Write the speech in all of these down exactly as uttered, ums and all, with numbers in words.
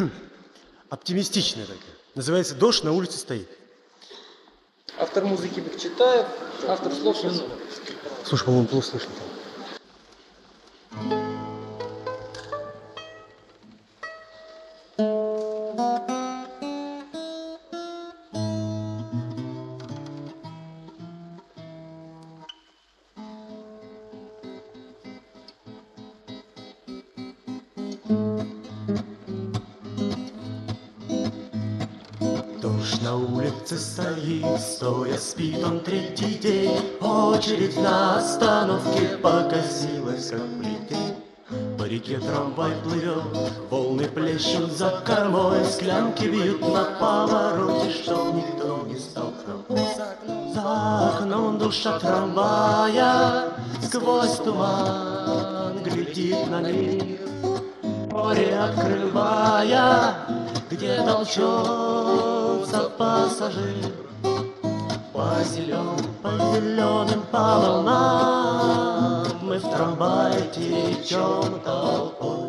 оптимистичная такая. Называется «Дождь на улице стоит». Автор музыки Бекчетаев, автор слов Шансон. Слушай, по-моему, плохо слышно. Дождь на улице стоит, стоя спит он третий день. Очередь на остановке покосилась, как плетень. По реке трамвай плывет, волны плещут за кормой, склянки бьют на повороте, чтоб никто не столкнул. За окном душа трамвая сквозь туман глядит на мир, море открывая, где толчется пассажир. По зеленым, по зеленым, по волнам мы в трамвае течем толпой,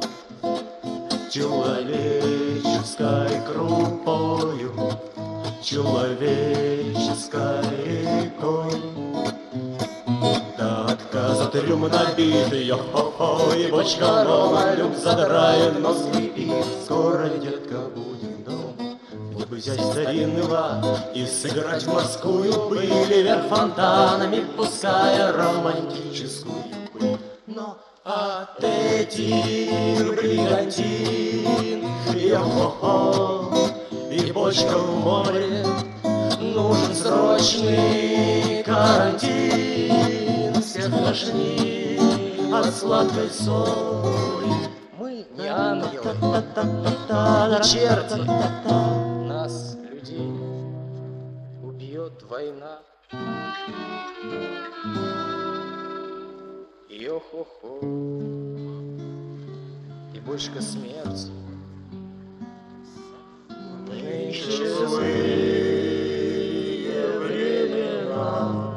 человеческой крупою, человеческой рекой. До отказа трюм набитый, хо-хо, и бочка новая, люк задраен, но скрипит. Скоро, детка, будем дома, где бы взять старинный лад и сыграть в морскую пыль, вверх фонтанами пуская романтическую пыль. Но от этих бригантин, йо-хо-хо, и бочка в море, нужен срочный карантин. Всех тошнит от сладкой соли. Мы не ангелы, не черти. Нас, людей, убьет война. Йо-хо-хо, и бочка смерти. Нынче злые времена,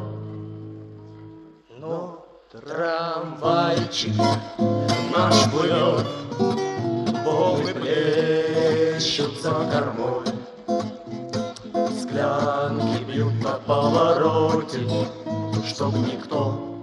но трамвайчик наш плывет, волны плещут за кормой, склянки бьют на повороте, чтоб никто